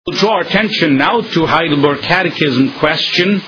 We'll draw our attention now to Heidelberg Catechism question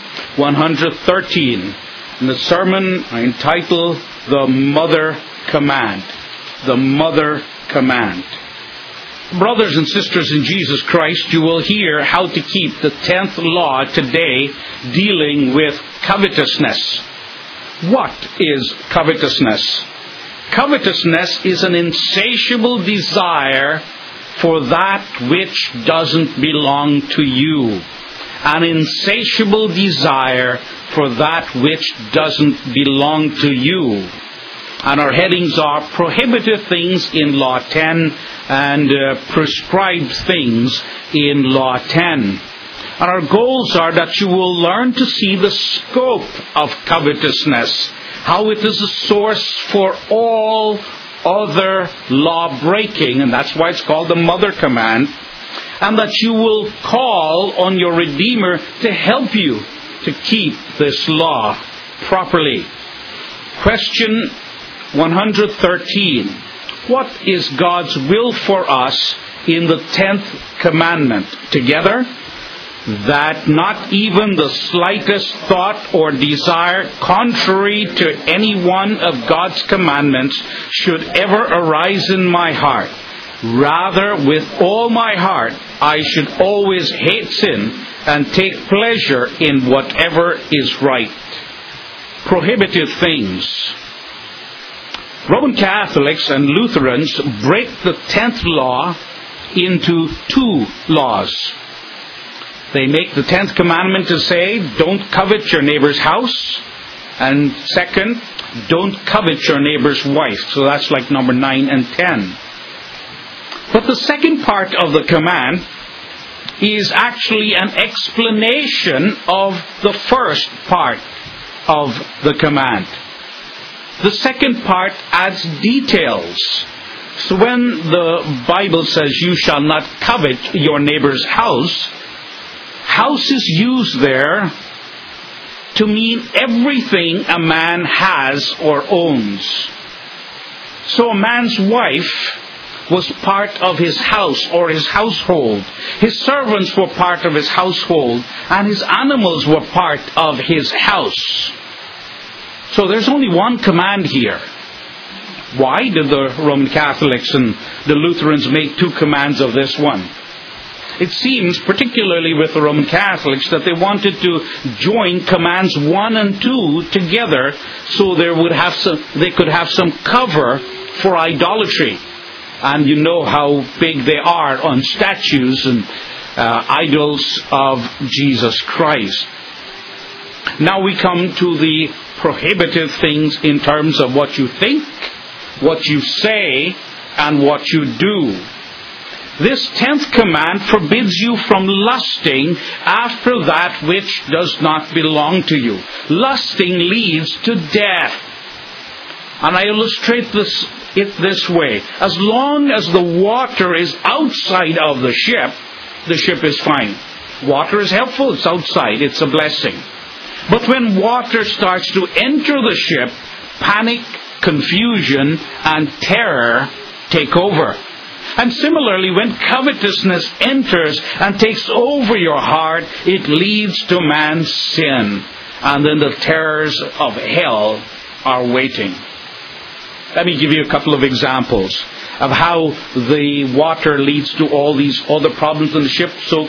113. And the sermon I entitle The Mother Command. The Mother Command. Brothers and sisters in Jesus Christ, you will hear how to keep the 10th law today dealing with covetousness. What is covetousness? Covetousness is an insatiable desire for that which doesn't belong to you. An insatiable desire for that which doesn't belong to you. And our headings are prohibited things in Law 10 and prescribed things in Law 10. And our goals are that you will learn to see the scope of covetousness, how it is a source for all other law breaking, and that's why it's called the Mother Command, and that you will call on your Redeemer to help you to keep this law properly. Question 113. What is God's will for us in the 10th commandment? Together, that not even the slightest thought or desire contrary to any one of God's commandments should ever arise in my heart. Rather, with all my heart, I should always hate sin and take pleasure in whatever is right. Prohibited things. Roman Catholics and Lutherans break the 10th law into two laws. They make the 10th commandment to say, don't covet your neighbor's house. And second, don't covet your neighbor's wife. So that's like number 9 and 10. But the second part of the command is actually an explanation of the first part of the command. The second part adds details. So when the Bible says you shall not covet your neighbor's house is used there to mean everything a man has or owns. So a man's wife was part of his house or his household. His servants were part of his household, and his animals were part of his house. So there's only one command here. Why did the Roman Catholics and the Lutherans make two commands of this one? It seems, particularly with the Roman Catholics, that they wanted to join commands 1 and 2 together so they could have some cover for idolatry. And you know how big they are on statues and idols of Jesus Christ. Now we come to the prohibited things in terms of what you think, what you say, and what you do. This 10th command forbids you from lusting after that which does not belong to you. Lusting leads to death. And I illustrate it this way. As long as the water is outside of the ship is fine. Water is helpful, it's outside, it's a blessing. But when water starts to enter the ship, panic, confusion, and terror take over. And similarly, when covetousness enters and takes over your heart, it leads to man's sin. And then the terrors of hell are waiting. Let me give you a couple of examples of how the water leads to all these other problems in the ship. So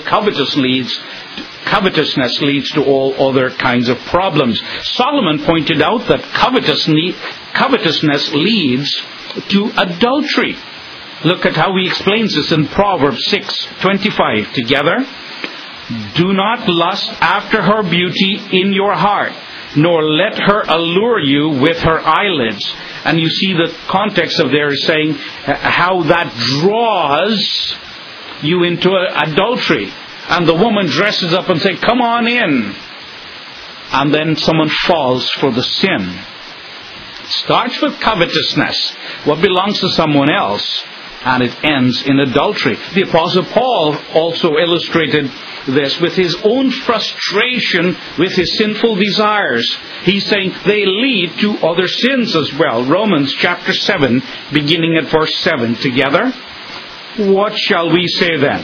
covetousness leads to all other kinds of problems. Solomon pointed out that covetousness leads to adultery. Look at how he explains this in Proverbs 6:25. Together, do not lust after her beauty in your heart, nor let her allure you with her eyelids. And you see the context of there is saying how that draws you into adultery. And the woman dresses up and says, come on in. And then someone falls for the sin. It starts with covetousness, what belongs to someone else, and it ends in adultery. The Apostle Paul also illustrated this with his own frustration with his sinful desires. He's saying they lead to other sins as well. Romans chapter 7, beginning at verse 7. Together, what shall we say then?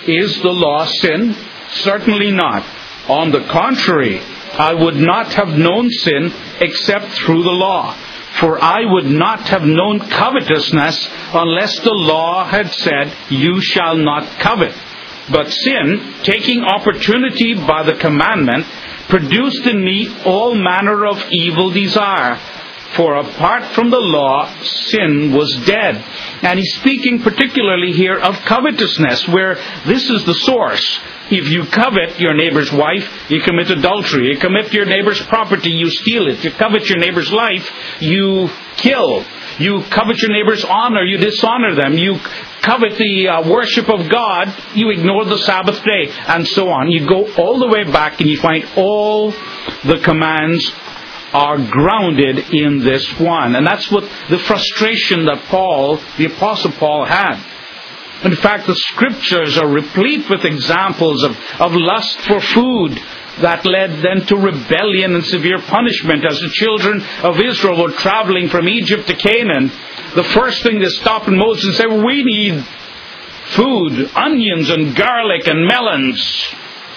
Is the law sin? Certainly not. On the contrary, I would not have known sin except through the law. For I would not have known covetousness unless the law had said, you shall not covet. But sin, taking opportunity by the commandment, produced in me all manner of evil desire. For apart from the law, sin was dead. And he's speaking particularly here of covetousness, where this is the source. If you covet your neighbor's wife, you commit adultery. You commit your neighbor's property, you steal it. You covet your neighbor's life, you kill. You covet your neighbor's honor, you dishonor them. You covet the worship of God, you ignore the Sabbath day, and so on. You go all the way back and you find all the commands are grounded in this one. And that's what the frustration that Paul, the Apostle Paul, had. In fact, the Scriptures are replete with examples of lust for food that led then to rebellion and severe punishment. As the children of Israel were traveling from Egypt to Canaan, the first thing they stopped Moses and said, we need food, onions and garlic and melons.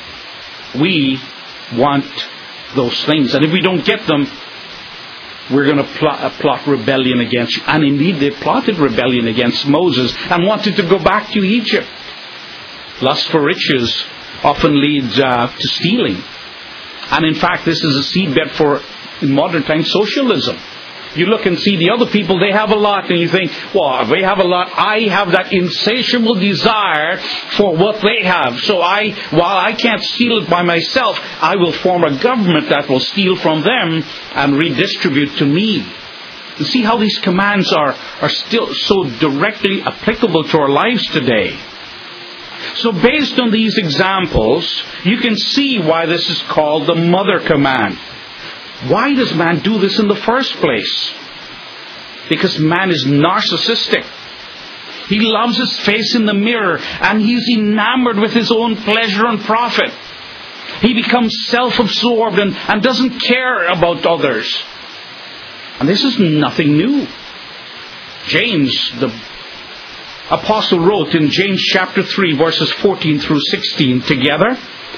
We want those things. And if we don't get them, we're going to plot rebellion against you. And indeed, they plotted rebellion against Moses and wanted to go back to Egypt. Lust for riches often leads to stealing. And in fact, this is a seedbed for, in modern times, socialism. You look and see the other people, they have a lot, and you think, well, if they have a lot, I have that insatiable desire for what they have. So while I can't steal it by myself, I will form a government that will steal from them and redistribute to me. You see how these commands are still so directly applicable to our lives today. So based on these examples, you can see why this is called the mother command. Why does man do this in the first place? Because man is narcissistic. He loves his face in the mirror, and he's enamored with his own pleasure and profit. He becomes self-absorbed and doesn't care about others. And this is nothing new. James, the apostle, wrote in James chapter 3, verses 14 through 16 together,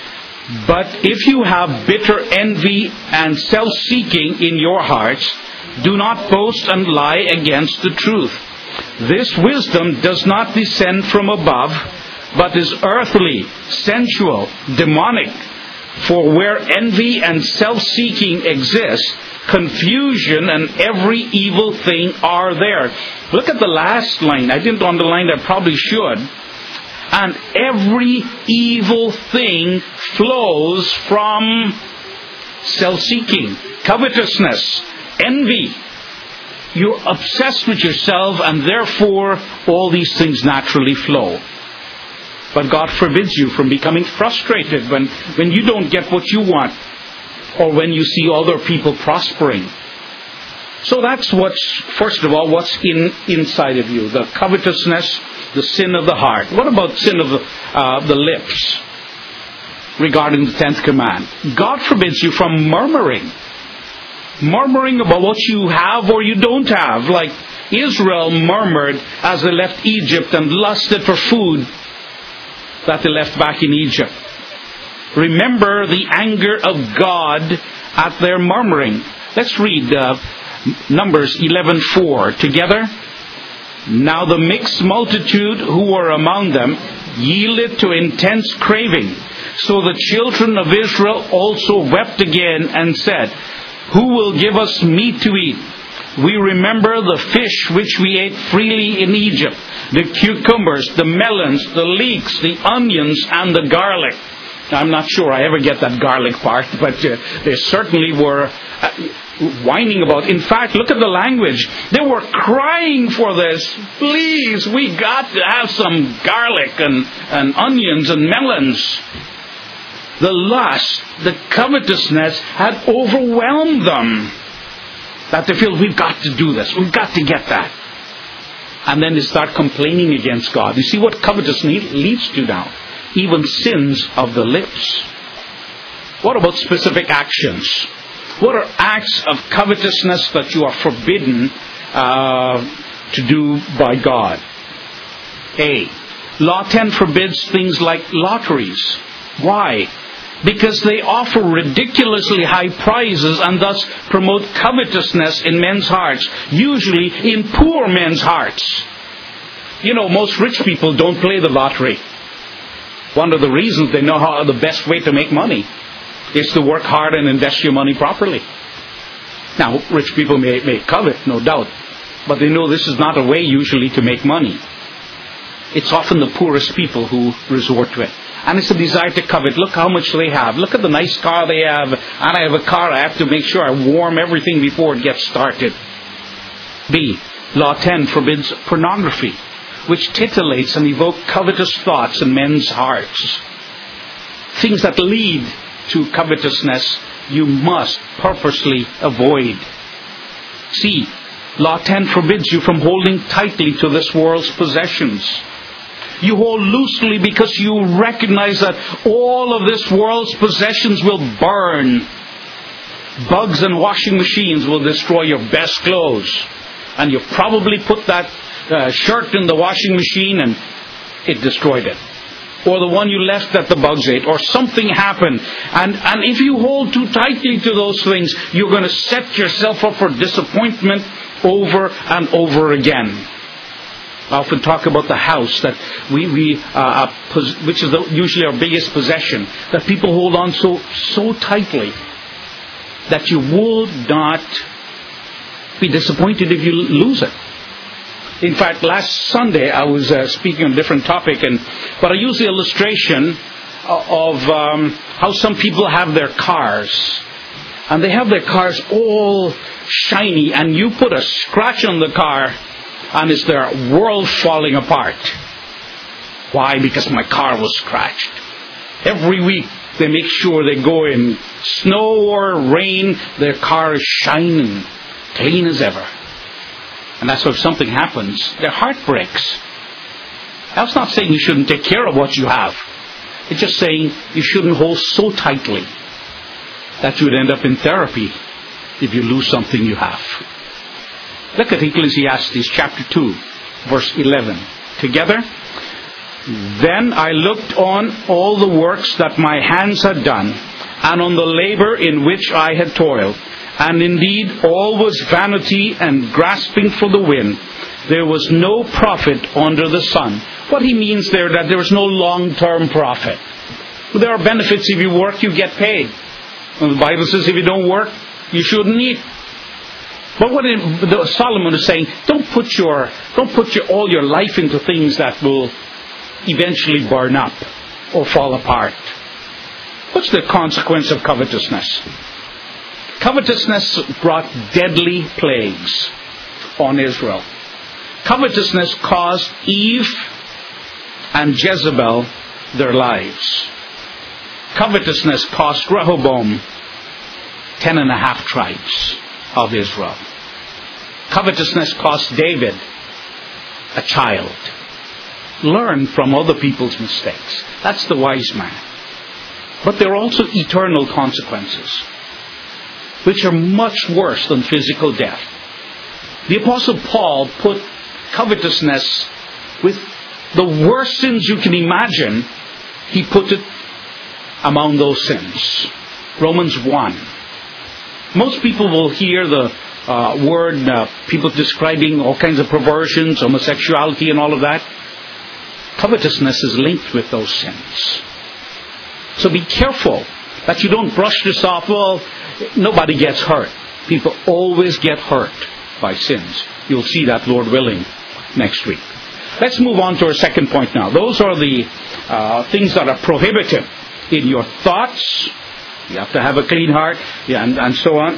but if you have bitter envy and self-seeking in your hearts, do not boast and lie against the truth. This wisdom does not descend from above, but is earthly, sensual, demonic. For where envy and self-seeking exist, confusion and every evil thing are there. Look at the last line. I didn't underline that, probably should. And every evil thing flows from self-seeking, covetousness, envy. You're obsessed with yourself, and therefore all these things naturally flow. But God forbids you from becoming frustrated when you don't get what you want, or when you see other people prospering. So that's first of all, what's inside of you, the covetousness, the sin of the heart. What about sin of the lips regarding the 10th command? God forbids you from murmuring. Murmuring about what you have or you don't have. Like Israel murmured as they left Egypt and lusted for food that they left back in Egypt. Remember the anger of God at their murmuring. Let's read Numbers 11:4 together. Now the mixed multitude who were among them yielded to intense craving. So the children of Israel also wept again and said, who will give us meat to eat? We remember the fish which we ate freely in Egypt, the cucumbers, the melons, the leeks, the onions, and the garlic. I'm not sure I ever get that garlic part, but they certainly were whining about. In fact, look at the language. They were crying for this. Please, we got to have some garlic and onions and melons. The lust, the covetousness had overwhelmed them. That they feel, we've got to do this. We've got to get that. And then they start complaining against God. You see what covetousness leads to now? Even sins of the lips. What about specific actions? What are acts of covetousness that you are forbidden to do by God? A, Law 10 forbids things like lotteries. Why? Because they offer ridiculously high prizes and thus promote covetousness in men's hearts, usually in poor men's hearts. You know, most rich people don't play the lottery. One of the reasons they know how the best way to make money is to work hard and invest your money properly. Now, rich people may covet, no doubt, but they know this is not a way usually to make money. It's often the poorest people who resort to it. And it's a desire to covet. Look how much they have. Look at the nice car they have. And I have a car. I have to make sure I warm everything before it gets started. B. Law 10 forbids pornography, which titillates and evokes covetous thoughts in men's hearts. Things that lead to covetousness you must purposely avoid. C. Law 10 forbids you from holding tightly to this world's possessions. You hold loosely because you recognize that all of this world's possessions will burn. Bugs and washing machines will destroy your best clothes. And you probably put that shirt in the washing machine and it destroyed it. Or the one you left that the bugs ate. Or something happened. And if you hold too tightly to those things, you're going to set yourself up for disappointment over and over again. I often talk about the house that which is usually our biggest possession, that people hold on so tightly that you will not be disappointed if you lose it. In fact, last Sunday I was speaking on a different topic, but I used the illustration of how some people have their cars, and they have their cars all shiny, and you put a scratch on the car, and it's their world falling apart. Why? Because my car was scratched. Every week they make sure they go in snow or rain, their car is shining, clean as ever. And that's why if something happens, their heart breaks. That's not saying you shouldn't take care of what you have. It's just saying you shouldn't hold so tightly that you would end up in therapy if you lose something you have. Look at Ecclesiastes chapter 2, verse 11. Together. Then I looked on all the works that my hands had done, and on the labor in which I had toiled. And indeed all was vanity and grasping for the wind. There was no profit under the sun. What he means there, that there was no long-term profit. There are benefits. If you work, you get paid. And the Bible says if you don't work, you shouldn't eat. But what Solomon is saying, don't put all your life into things that will eventually burn up or fall apart. What's the consequence of covetousness? Covetousness brought deadly plagues on Israel. Covetousness caused Eve and Jezebel their lives. Covetousness cost Rehoboam 10.5 tribes of Israel. Covetousness cost David a child. Learn from other people's mistakes. That's the wise man. But there are also eternal consequences, which are much worse than physical death. The Apostle Paul put covetousness with the worst sins you can imagine. He put it among those sins. Romans 1. Most people will hear the word, people describing all kinds of perversions, homosexuality and all of that. Covetousness is linked with those sins. So be careful that you don't brush this off. Well, nobody gets hurt. People always get hurt by sins. You'll see that, Lord willing, next week. Let's move on to our second point now. Those are the things that are prohibited in your thoughts. You have to have a clean heart, and so on.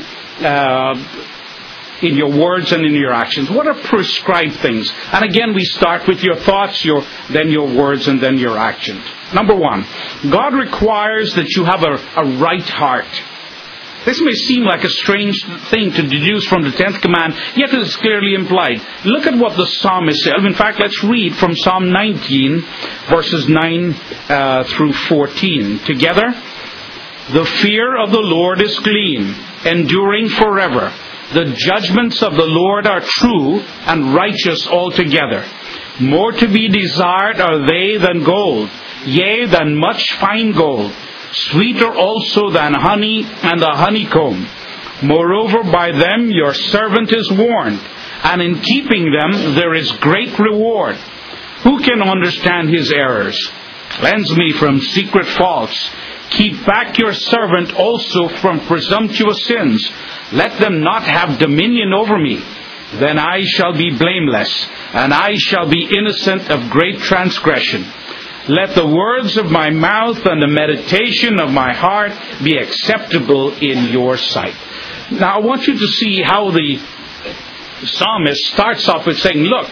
In your words and in your actions. What are prescribed things? And again, we start with your thoughts, then your words, and then your actions. Number one, God requires that you have a right heart. This may seem like a strange thing to deduce from the 10th command, yet it is clearly implied. Look at what the psalmist said. In fact, let's read from Psalm 19, verses 9 through 14. Together, the fear of the Lord is clean, enduring forever. The judgments of the Lord are true and righteous altogether. More to be desired are they than gold, yea, than much fine gold, sweeter also than honey and the honeycomb. Moreover, by them your servant is warned, and in keeping them there is great reward. Who can understand his errors? Cleanse me from secret faults. Keep back your servant also from presumptuous sins. Let them not have dominion over me. Then I shall be blameless, and I shall be innocent of great transgression. Let the words of my mouth and the meditation of my heart be acceptable in your sight. Now I want you to see how the psalmist starts off with saying, look,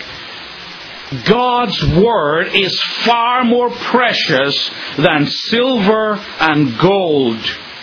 God's word is far more precious than silver and gold,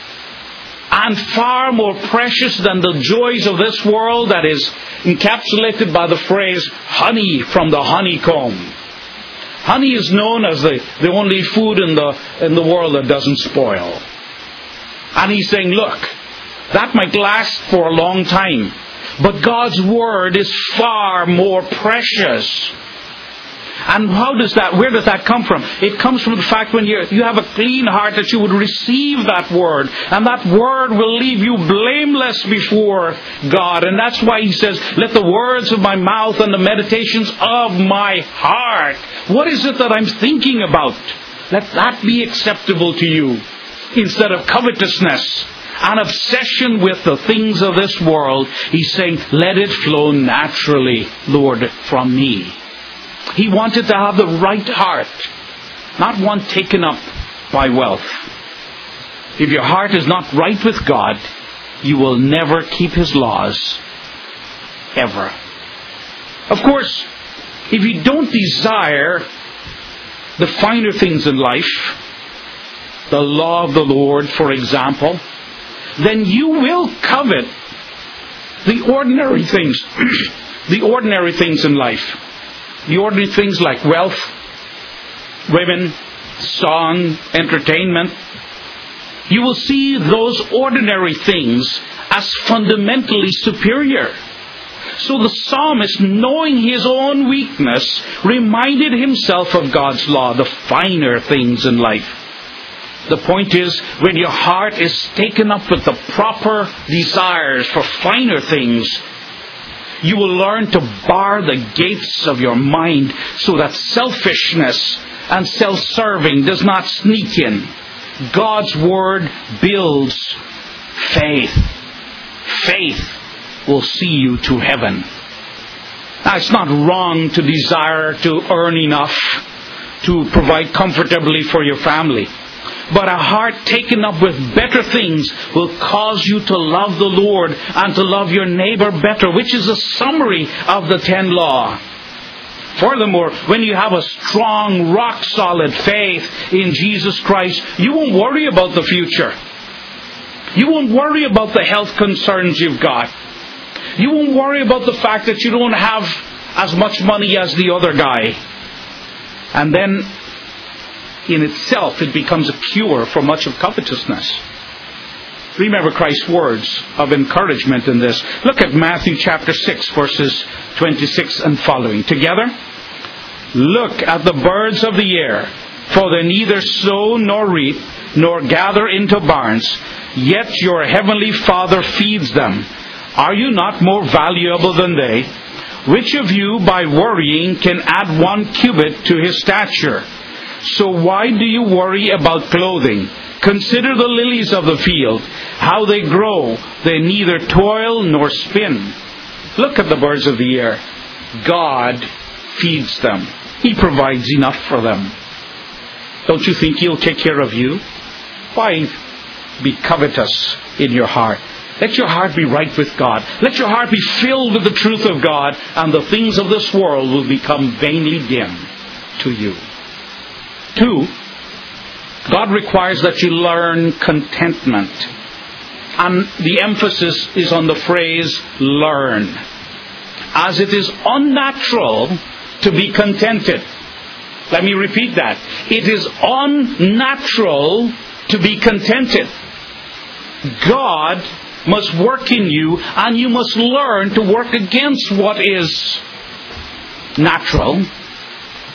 and far more precious than the joys of this world that is encapsulated by the phrase honey from the honeycomb. Honey is known as the only food in the world that doesn't spoil. And he's saying, look, that might last for a long time, but God's word is far more precious. And where does that come from? It comes from the fact when you have a clean heart that you would receive that word. And that word will leave you blameless before God. And that's why he says, let the words of my mouth and the meditations of my heart. What is it that I'm thinking about? Let that be acceptable to you. Instead of covetousness and obsession with the things of this world, he's saying, let it flow naturally, Lord, from me. He wanted to have the right heart, not one taken up by wealth. If your heart is not right with God, you will never keep His laws, ever. Of course, if you don't desire the finer things in life, the law of the Lord, for example, then you will covet the ordinary things, the ordinary things in life. The ordinary things like wealth, women, song, entertainment. You will see those ordinary things as fundamentally superior. So the psalmist, knowing his own weakness, reminded himself of God's law, the finer things in life. The point is, when your heart is taken up with the proper desires for finer things, you will learn to bar the gates of your mind so that selfishness and self-serving does not sneak in. God's word builds faith. Faith will see you to heaven. Now, it's not wrong to desire to earn enough to provide comfortably for your family. But a heart taken up with better things will cause you to love the Lord and to love your neighbor better, which is a summary of the 10 laws. Furthermore, when you have a strong, rock-solid faith in Jesus Christ, you won't worry about the future. You won't worry about the health concerns you've got. You won't worry about the fact that you don't have as much money as the other guy. And then, in itself, it becomes a cure for much of covetousness. Remember Christ's words of encouragement in this. Look at Matthew chapter 6, verses 26 and following. Together, look at the birds of the air, for they neither sow nor reap, nor gather into barns, yet your heavenly Father feeds them. Are you not more valuable than they? Which of you, by worrying, can add 1 cubit to his stature? So why do you worry about clothing? Consider the lilies of the field, how they grow. They neither toil nor spin. Look at the birds of the air. God feeds them. He provides enough for them. Don't you think He'll take care of you? Why be covetous in your heart? Let your heart be right with God. Let your heart be filled with the truth of God, and the things of this world will become vainly dim to you. 2, God requires that you learn contentment. And the emphasis is on the phrase learn. As it is unnatural to be contented. Let me repeat that. It is unnatural to be contented. God must work in you, and you must learn to work against what is natural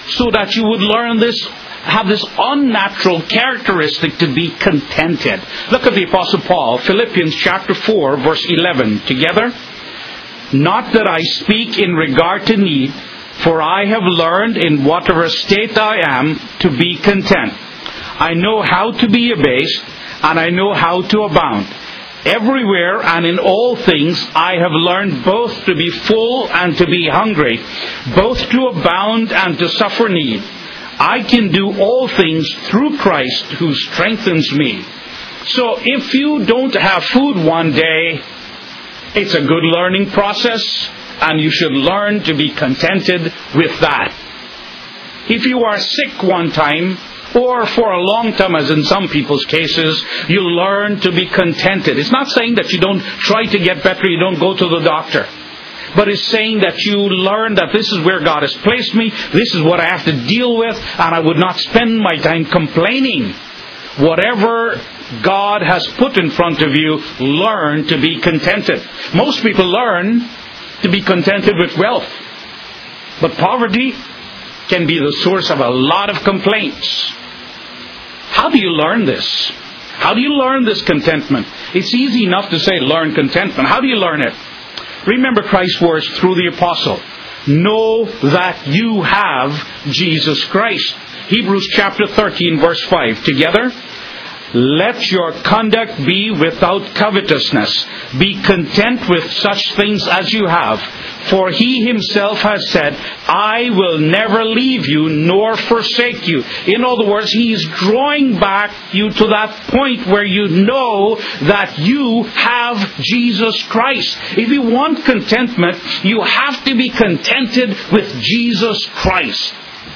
so that you would learn this, have this unnatural characteristic to be contented. Look at the Apostle Paul, Philippians chapter 4, verse 11. Together. Not that I speak in regard to need, for I have learned in whatever state I am to be content. I know how to be abased, and I know how to abound. Everywhere and in all things I have learned both to be full and to be hungry, both to abound and to suffer need. I can do all things through Christ who strengthens me. So if you don't have food one day, it's a good learning process, and you should learn to be contented with that. If you are sick one time, or for a long time, as in some people's cases, you learn to be contented. It's not saying that you don't try to get better, you don't go to the doctor. But it's saying that you learn that this is where God has placed me, this is what I have to deal with, and I would not spend my time complaining. Whatever God has put in front of you, learn to be contented. Most people learn to be contented with wealth. But poverty can be the source of a lot of complaints. How do you learn this? How do you learn this contentment? It's easy enough to say learn contentment. How do you learn it? Remember Christ's words through the apostle. Know that you have Jesus Christ. Hebrews chapter 13 verse 5. Together. Let your conduct be without covetousness. Be content with such things as you have. For he himself has said, I will never leave you nor forsake you. In other words, he is drawing back you to that point where you know that you have Jesus Christ. If you want contentment, you have to be contented with Jesus Christ.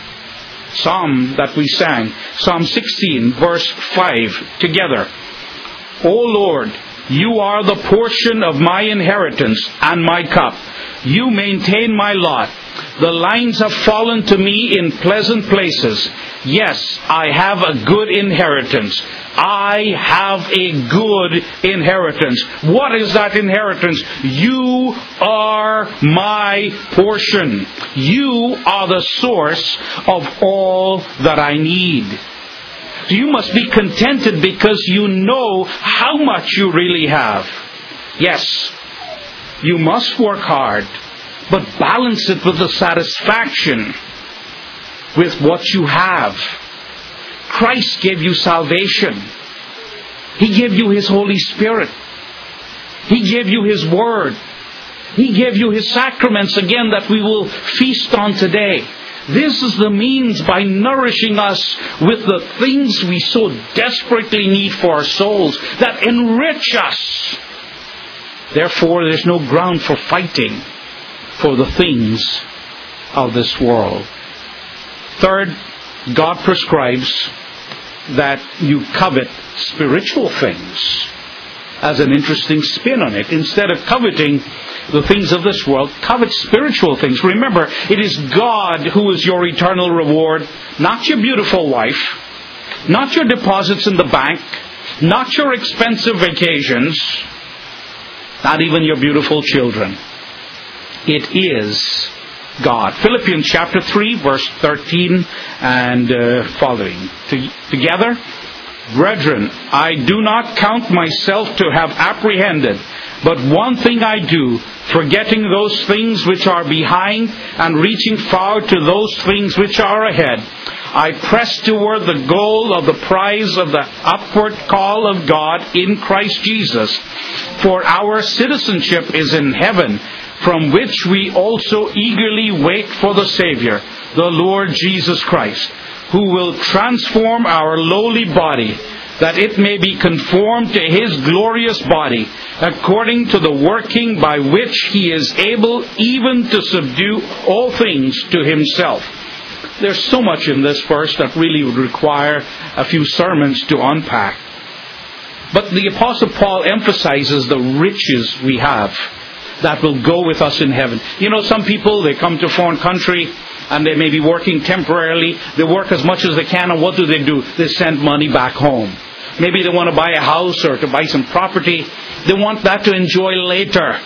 Psalm that we sang, Psalm 16, verse 5, together. O Lord, you are the portion of my inheritance and my cup. You maintain my lot. The lines have fallen to me in pleasant places. Yes, I have a good inheritance. I have a good inheritance. What is that inheritance? You are my portion. You are the source of all that I need. So you must be contented because you know how much you really have. Yes, you must work hard, but balance it with the satisfaction with what you have. Christ gave you salvation. He gave you His Holy Spirit. He gave you His Word. He gave you His sacraments again that we will feast on today. This is the means by nourishing us with the things we so desperately need for our souls that enrich us. Therefore, there's no ground for fighting for the things of this world. Third, God prescribes that you covet spiritual things as an interesting spin on it. Instead of coveting the things of this world, covet spiritual things. Remember, it is God who is your eternal reward, not your beautiful wife, not your deposits in the bank, not your expensive vacations, not even your beautiful children. It is God. Philippians chapter 3, verse 13 and following. Together, brethren, I do not count myself to have apprehended, but one thing I do, forgetting those things which are behind and reaching forward to those things which are ahead, I press toward the goal of the prize of the upward call of God in Christ Jesus. For our citizenship is in heaven, from which we also eagerly wait for the Savior, the Lord Jesus Christ, who will transform our lowly body, that it may be conformed to His glorious body, according to the working by which He is able even to subdue all things to Himself. There's so much in this verse that really would require a few sermons to unpack. But the Apostle Paul emphasizes the riches we have that will go with us in heaven. You know, some people, they come to a foreign country and they may be working temporarily. They work as much as they can, and what do? They send money back home. Maybe they want to buy a house or to buy some property. They want that to enjoy later.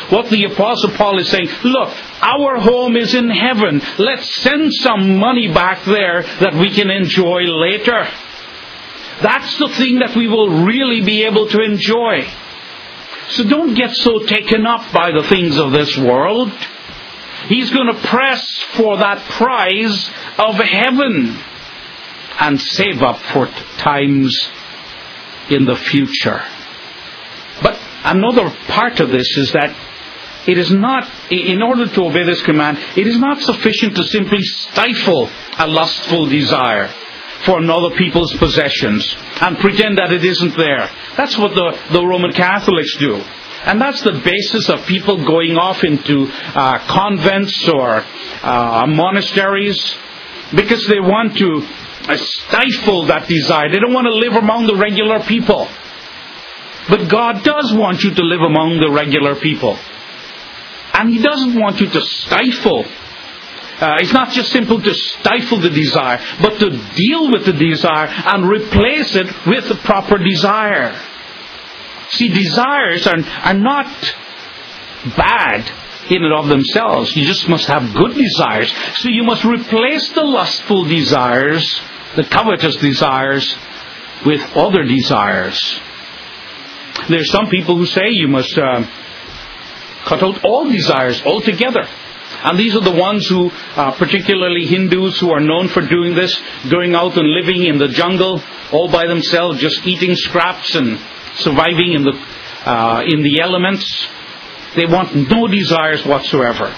What the Apostle Paul is saying, look, our home is in heaven. Let's send some money back there that we can enjoy later. That's the thing that we will really be able to enjoy. So don't get so taken up by the things of this world. He's going to press for that prize of heaven and save up for times in the future. But another part of this is that it is not, in order to obey this command, it is not sufficient to simply stifle a lustful desire for another people's possessions and pretend that it isn't there. That's what the Roman Catholics do. And that's the basis of people going off into convents or monasteries, because they want to stifle that desire. They don't want to live among the regular people. But God does want you to live among the regular people. And He doesn't want you to stifle. It's not just simple to stifle the desire, but to deal with the desire and replace it with the proper desire. See, desires are not bad in and of themselves. You just must have good desires. So you must replace the lustful desires, the covetous desires, with other desires. There's some people who say you must cut out all desires altogether. And these are the ones who, particularly Hindus, who are known for doing this, going out and living in the jungle all by themselves, just eating scraps and surviving in the elements. They want no desires whatsoever.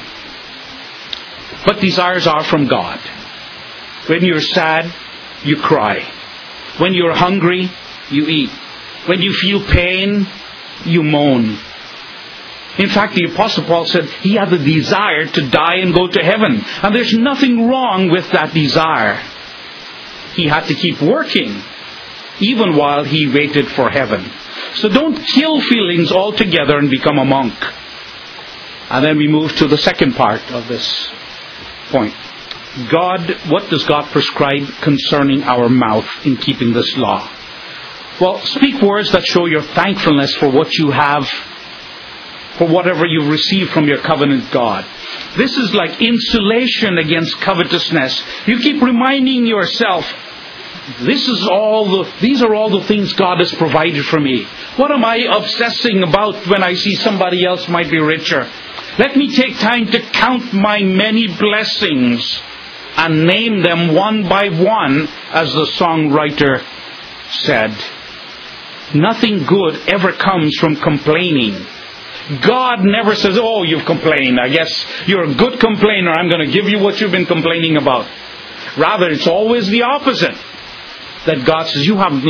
But desires are from God. When you're sad, you cry. When you're hungry, you eat. When you feel pain, you moan. In fact, the Apostle Paul said he had the desire to die and go to heaven. And there's nothing wrong with that desire. He had to keep working, even while he waited for heaven. So don't kill feelings altogether and become a monk. And then we move to the second part of this point. What does God prescribe concerning our mouth in keeping this law? Well, speak words that show your thankfulness for what you have, for whatever you've received from your covenant God. This is like insulation against covetousness. You keep reminding yourself, these are all the things God has provided for me. What am I obsessing about when I see somebody else might be richer? Let me take time to count my many blessings and name them one by one, as the songwriter said. Nothing good ever comes from complaining. God never says, oh, you've complained. I guess you're a good complainer. I'm going to give you what you've been complaining about. Rather, it's always the opposite. That God says, you haven't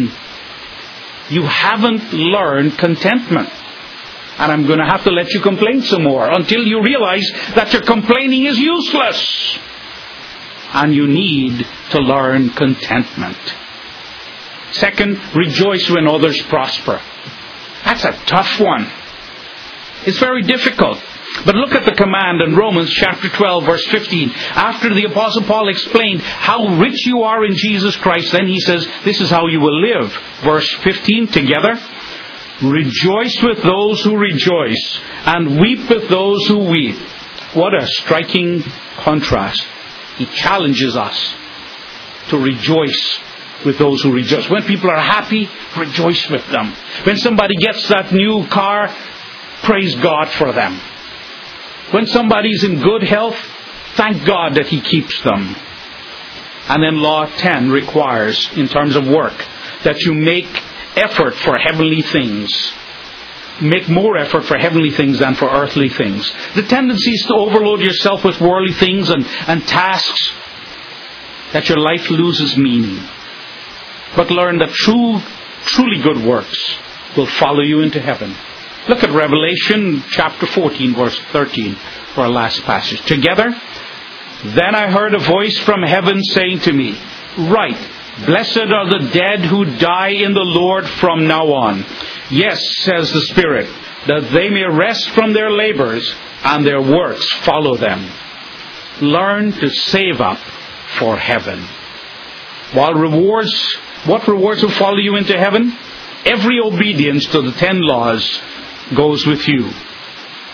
learned contentment. And I'm going to have to let you complain some more until you realize that your complaining is useless. And you need to learn contentment. Second, rejoice when others prosper. That's a tough one. It's very difficult. But look at the command in Romans chapter 12, verse 15. After the Apostle Paul explained how rich you are in Jesus Christ, then he says, this is how you will live. Verse 15 together. Rejoice with those who rejoice, and weep with those who weep. What a striking contrast. He challenges us to rejoice with those who rejoice. When people are happy, rejoice with them. When somebody gets that new car, praise God for them. When somebody's in good health, thank God that He keeps them. And then Law 10 requires, in terms of work, that you make effort for heavenly things. Make more effort for heavenly things than for earthly things. The tendency is to overload yourself with worldly things and tasks, that your life loses meaning. But learn that truly good works will follow you into heaven. Look at Revelation chapter 14, verse 13, for our last passage. Together, then I heard a voice from heaven saying to me, write, blessed are the dead who die in the Lord from now on. Yes, says the Spirit, that they may rest from their labors and their works follow them. Learn to save up for heaven. What rewards will follow you into heaven? Every obedience to the 10 laws goes with you.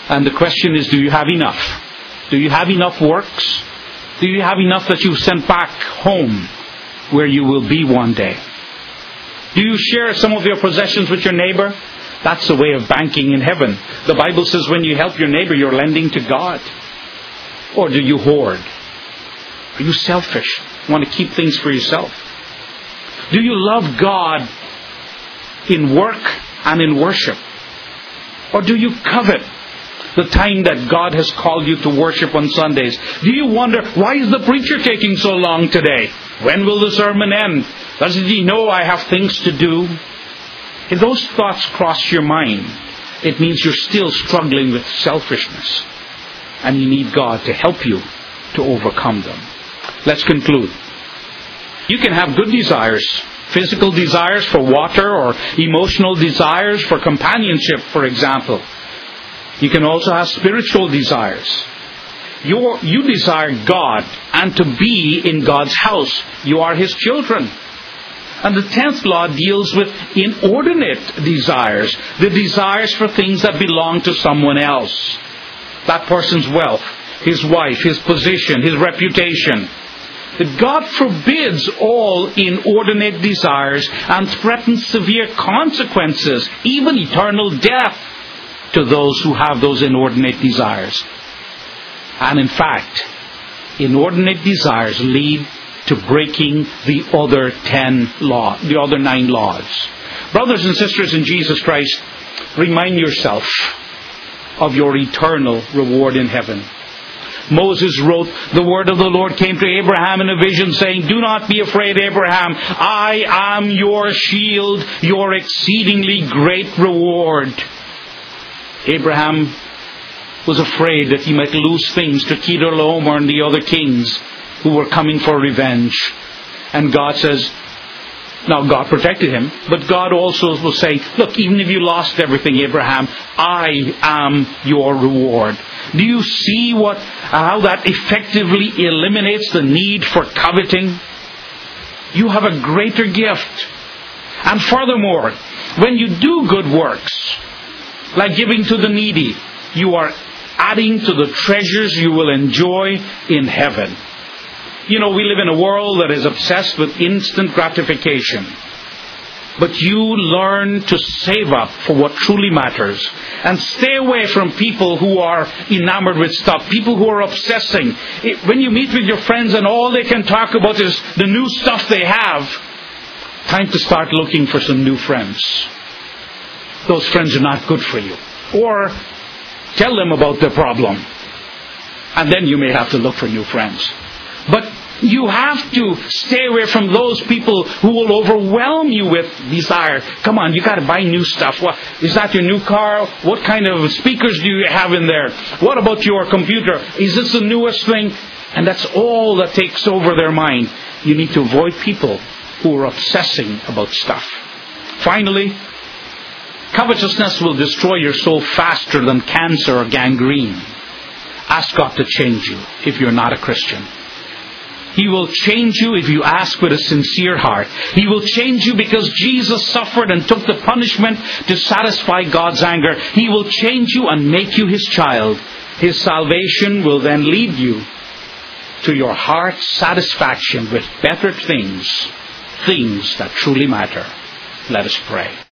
And the question is, do you have enough? Do you have enough works? Do you have enough that you've sent back home where you will be one day? Do you share some of your possessions with your neighbor? That's the way of banking in heaven. The Bible says when you help your neighbor, you're lending to God. Or do you hoard? Are you selfish? Want to keep things for yourself? Do you love God in work and in worship? Or do you covet the time that God has called you to worship on Sundays? Do you wonder, why is the preacher taking so long today? When will the sermon end? Doesn't he know I have things to do? If those thoughts cross your mind, it means you're still struggling with selfishness. And you need God to help you to overcome them. Let's conclude. You can have good desires. Physical desires for water or emotional desires for companionship, for example. You can also have spiritual desires. You desire God and to be in God's house. You are His children. And the 10th law deals with inordinate desires. The desires for things that belong to someone else. That person's wealth, his wife, his position, his reputation. God forbids all inordinate desires and threatens severe consequences, even eternal death, to those who have those inordinate desires. And in fact, inordinate desires lead to breaking the other 9 laws. Brothers and sisters in Jesus Christ, remind yourself of your eternal reward in heaven. Moses wrote, the word of the Lord came to Abraham in a vision saying, do not be afraid, Abraham. I am your shield, your exceedingly great reward. Abraham was afraid that he might lose things to Chedorlaomer and the other kings who were coming for revenge. And God says, now God protected him, but God also will say, look, even if you lost everything, Abraham, I am your reward. Do you see how that effectively eliminates the need for coveting? You have a greater gift. And furthermore, when you do good works, like giving to the needy, you are adding to the treasures you will enjoy in heaven. You know, we live in a world that is obsessed with instant gratification. But you learn to save up for what truly matters. And stay away from people who are enamored with stuff. People who are obsessing. When you meet with your friends and all they can talk about is the new stuff they have, time to start looking for some new friends. Those friends are not good for you. Or tell them about their problem. And then you may have to look for new friends. But you have to stay away from those people who will overwhelm you with desire. Come on, you got to buy new stuff. What, is that your new car? What kind of speakers do you have in there? What about your computer? Is this the newest thing? And that's all that takes over their mind. You need to avoid people who are obsessing about stuff. Finally, covetousness will destroy your soul faster than cancer or gangrene. Ask God to change you if you're not a Christian. He will change you if you ask with a sincere heart. He will change you because Jesus suffered and took the punishment to satisfy God's anger. He will change you and make you His child. His salvation will then lead you to your heart's satisfaction with better things that truly matter. Let us pray.